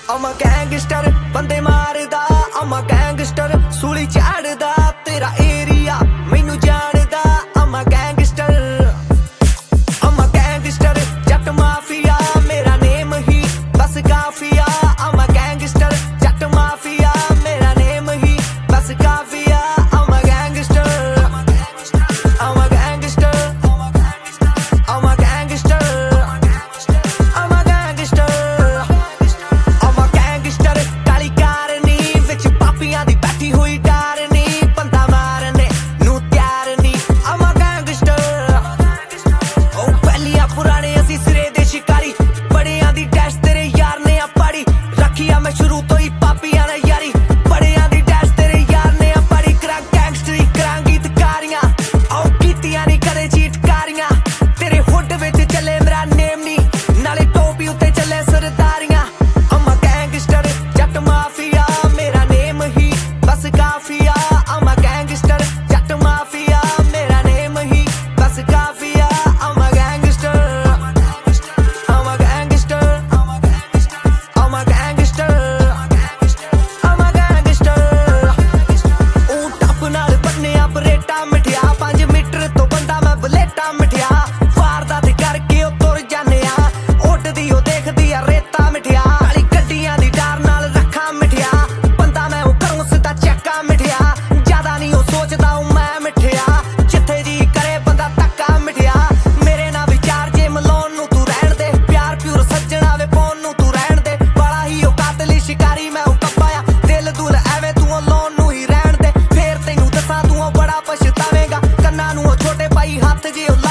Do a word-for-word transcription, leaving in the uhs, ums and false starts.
I'm a gangster, ਬੰਦੇ ਮਾਰਦਾ I'm a gangster, ਸੂਲੀ ਝਾੜਦਾ ਤੇਰਾ ਏਰੀਆ ਮੈਨੂੰ ਜਾਣਦਾ I'm a gangster, I'm a gangster, Jatt mafia ਮੇਰਾ ਨੇਮ ਹੀ ਬਸ ਕਾਫੀਆ I'm a gangster, Jatt mafia ਮੇਰਾ ਨੇਮ ਹੀ ਬਸ ਕਾਫੀਆ I'm a gangster, I'm a gangster, I'm a gangster, I'm a gangster, I'm a gangster, ਕਾਲੀ ਕਾਰ ਨੀ ਵਿੱਚ ਪਾਪੀਆਂ ਦੀ ਬੈਠੀ ਹੋਈ ਡਾਰ ਨੀ ਬੰਦਾ ਮਾਰਨੇ ਨੂੰ ਤਿਆਰ ਨੀ I'm a gangster, ਉਹ ਪਹਿਲੀਆਂ ਪੁਰਾਣੇ ਅਸੀਂ ਸਿਰੇ ਦੇ ਸ਼ਿਕਾਰੀ ਬੜਿਆਂ ਦੀ ਡੈਸ਼ ਤੇਰੇ ਯਾਰ ਨੇ ਆ ਪਾੜੀ ਰੱਖੀ ਆ ਮੈਂ ਸ਼ੁਰੂ ਤੋਂ ਹੀ ਪਾਪੀਆਂ ਨਾਲ ਯਾਰੀ ਬੜਿਆਂ ਦੀ ਡੈਸ਼ ਤੇਰੇ ਯਾਰ ਨੇ ਆ ਪਾੜੀ ਕਰਾਂ ਗੈਂਗਸਟਰੀ ਕਰਾਂ ਗੀਤਕਾਰੀਆਂ ਉਹ ਕੀਤੀਆਂ ਨੀ ਕਦੇ ਚੀਟਕਾਰੀਆਂ ਤੇਰੇ ਹੁੱਡ ਵਿੱਚ ਚੱਲੇ ਮੇਰਾ ਨੇਮ ਨੀ ਨਾਲੇ ਟੋਪੀ ਉੱਤੇ ਚੱਲੇ ਸਰਦਾਰੀਆਂ I'm a gangster, Jatt mafia ਮੇਰਾ ਨੇਮ ਹੀ ਬਸ ਕਾਫੀਆ I'm a gangster, Jatt mafia ਮੇਰਾ ਨੇਮ ਹੀ ਬਸ ਕਾਫੀਆ I'm a gangster, I'm a gangster, I'm a gangster, I'm a gangster, ਉਹ ਟੱਪ ਨਾਲ ਬੰਨਿਆ ਬਰੇਟਾ ਮਿਠਿਆ ਪੰਜ ਮੀਟਰ ਤੋਂ ਬੰਦਾ ਮੈਂ ਬਲੇਟਾ ਮਿਠਿਆ ਵਾਰਦਾਤ ਕਰਕੇ ਉਹ ਤੁਰ ਜਾਂਦੇ ਆ ਉੱਡਦੀ ਉਹ ਦੇਖਦੀ ਆ ਰੇਤਾ ਮਿਠਿਆ ਕਾਲੀ ਗੱਡੀਆਂ ਦੀ ਡਾਰ ਨਾਲ ਰੱਖਾਂ ਮਿਠਿਆ ਬੰਦਾ ਮੈਂ ਉਹ ਕਰੂੰ ਸਿੱਧਾ ਚੱਕਾ ਮਿਠਿਆ ਜ਼ਿਆਦਾ ਨਹੀਂ ਉਹ ਸੋਚਦਾ ਉਹ ਮੈਂ ਮਿਠਿਆ ਜਿੱਥੇ ਜੀ ਕਰੇ ਬੰਦਾ ਧੱਕਾ ਮਿਠਿਆ ਮੇਰੇ ਨਾਲ ਵਿਚਾਰ ਜੇ ਮਲਾਉਣ ਨੂੰ ਤੂੰ ਰਹਿਣ ਦੇ ਪਿਆਰ ਪਿਉਰ ਸੱਜਣਾ ਵੇ ਪਾਉਣ ਨੂੰ ਤੂੰ ਰਹਿਣ ਦੇ ਬਾਲਾ ਹੀ ਉਹ ਕਾਤਲੀ ਸ਼ਿਕਾਰੀ ਮੈਂ ਉਹ ਕੱਬਾ ਆ ਦਿਲ ਦੁਲ ਐਵੇਂ ਤੂੰ ਉਹ ਲਾਉਣ ਨੂੰ ਹੀ ਰਹਿਣ ਦੇ ਫੇਰ ਤੈਨੂੰ ਦੱਸਾਂ ਤੂੰ ਉਹ ਬੜਾ ਪਛਤਾਵੇਂਗਾ ਕੰਨਾਂ ਨੂੰ ਉਹ ਛੋਟੇ ਪਾਈ ਹੱਥ ਜੇ ਉਹ